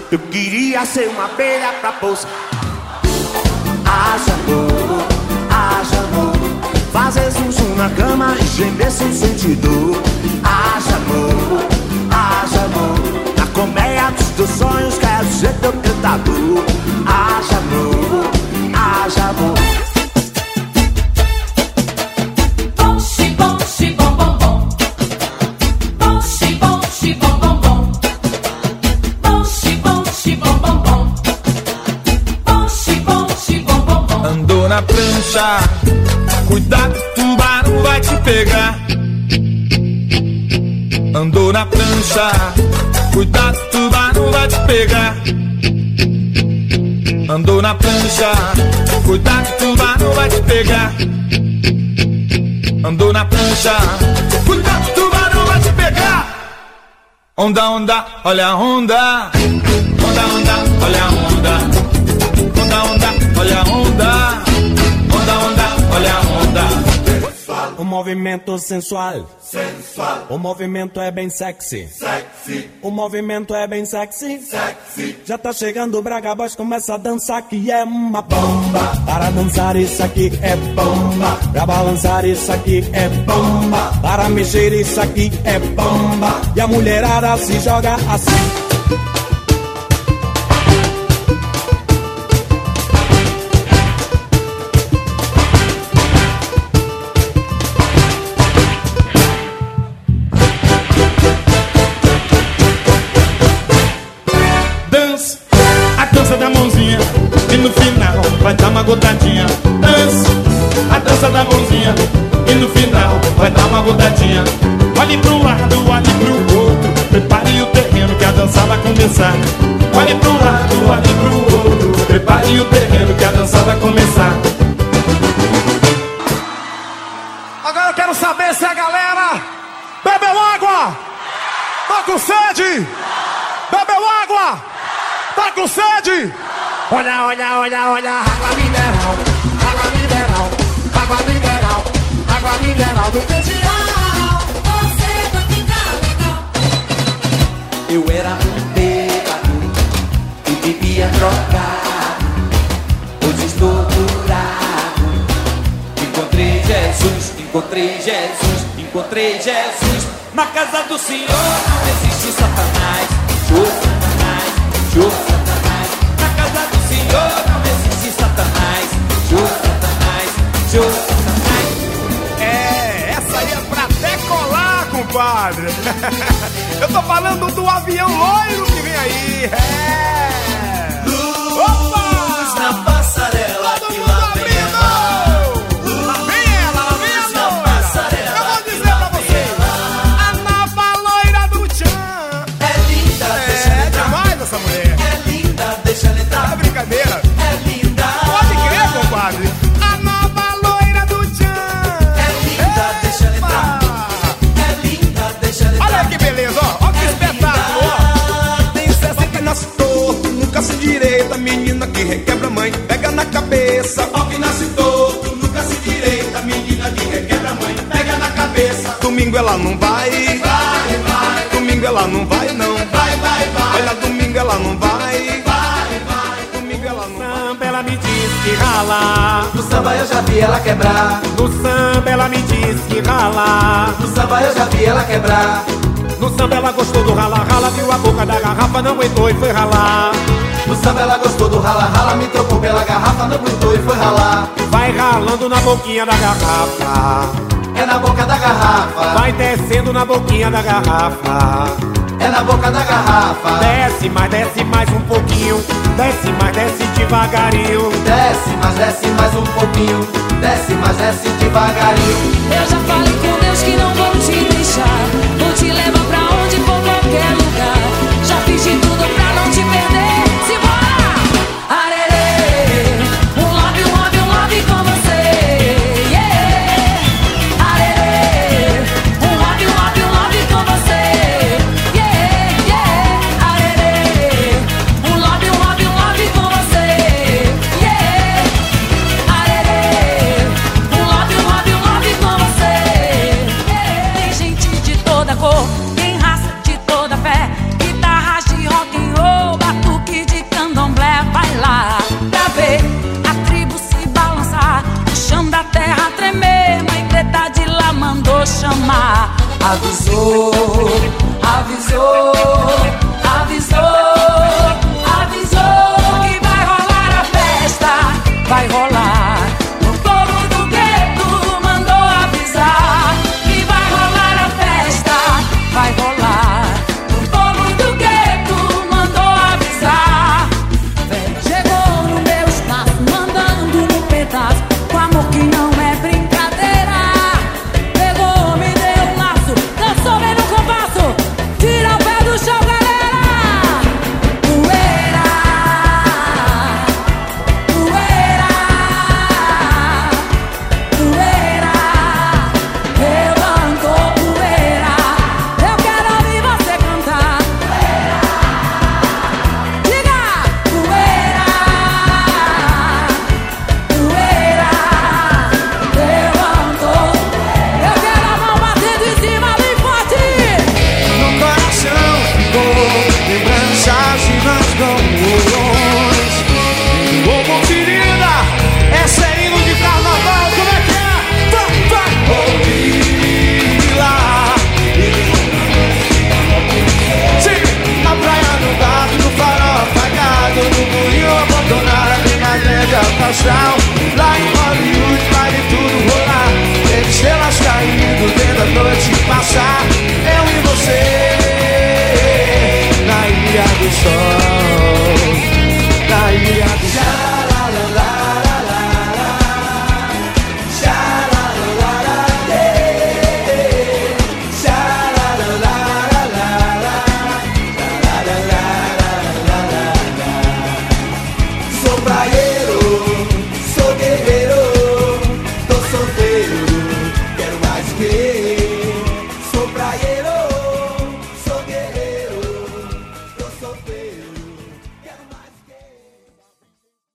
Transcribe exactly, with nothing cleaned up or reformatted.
Eu queria ser uma abelha pra pousar. Haja amor, haja amor, fazer zum zum na cama e gemer sem sentir dor. Haja amor, haja amor, na colmeia dos teus sonhos quero ser teu cantador. Haja amor, haja amor. Andou na prancha, cuidado, tubarão vai te pegar. Andou na prancha, cuidado, tubarão vai te pegar. Andou na prancha, cuidado, tubarão vai te pegar. Andou na prancha, cuidado, tubarão vai te pegar. Onda, onda, olha a onda. Onda, onda, olha a onda. Onda, onda, olha a onda. Onda, onda, olha a onda. O movimento sensual, sensual. O movimento é bem sexy, sexy. O movimento é bem sexy, sexy. Já tá chegando o Braga Boys, começa a dançar que é uma bomba. Para dançar isso aqui é bomba. Pra balançar isso aqui é bomba. Para mexer isso aqui é bomba. E a mulherada se joga assim. Vai dar uma gotadinha, dança, a dança da mãozinha. E no final vai dar uma gotadinha. Olhe pro lado, olhe pro outro. Prepare o terreno que a dança vai começar. Olhe pro lado, olhe pro outro. Prepare o terreno que a dança vai começar. Agora eu quero saber se a galera bebeu água. Tá com sede? Bebeu água? Tá com sede? Olha, olha, olha, olha, água mineral, água mineral, água mineral, água mineral do Pedial. Você vai ficar legal. Eu era um bêbado e vivia drogado. Hoje estou curado. Encontrei Jesus, encontrei Jesus, encontrei Jesus. Na casa do Senhor não existe Satanás. Show Satanás, show Satanás. Na casa do Senhor não existe Satanás. Show Satanás, show Satanás. É, essa aí é pra decolar, compadre. Eu tô falando do avião loiro que vem aí. É. Luz Opa! na passarela. Todo mundo abrindo! Lá vem ela, lá vem a loira. Eu vou dizer pra vocês, a nova loira do Tchan. É linda, deixa É ela entrar. demais essa mulher. É linda, deixa ela entrar. É brincadeira. É linda. Pode crer, compadre. A nova loira do Tchan. É linda, deixa ela entrar. É linda, deixa ela entrar. Olha aí que beleza, ó. Olha que espetáculo, ó. Tem cesta que nasce torto, nunca se direita. Menina que requebra mãe, pega na cabeça. Pau que nasce torto, nunca se direita. Menina que requebra a mãe, pega na cabeça. Domingo ela não vai, Vai, vai, domingo ela não vai não. vai, vai, vai. Olha, domingo ela não vai, Vai, vai. domingo ela não vai. Samba, ela me diz que rala. No samba eu já vi ela quebrar. No samba, ela me diz que rala. No samba eu já vi ela quebrar. No samba, ela gostou do rala, rala. Viu a boca da garrafa, não aguentou e foi ralar. No samba ela gostou do rala, rala. Me trocou pela garrafa, não aguentou e foi ralar. Vai ralando na boquinha da garrafa. É na boca da garrafa. Vai descendo na boquinha da garrafa. É na boca da garrafa. Desce mais, desce mais um pouquinho. Desce mais, desce devagarinho. Desce, mas desce mais um pouquinho. Desce, mas desce devagarinho. Eu já falei com Deus que não vou te deixar. Vou te levar pra onde for, qualquer lugar. Já fiz de tudo pra não te perder. Simbora! Arerê, um love, um love, um love com você. Yeah! Arerê, um love, um love, um love com você. Yeah, yeah! Arerê, um love, um love, um love com você. Yeah! Arerê, um love, um love, um love com você. chamar. Avisou, avisou, avisou.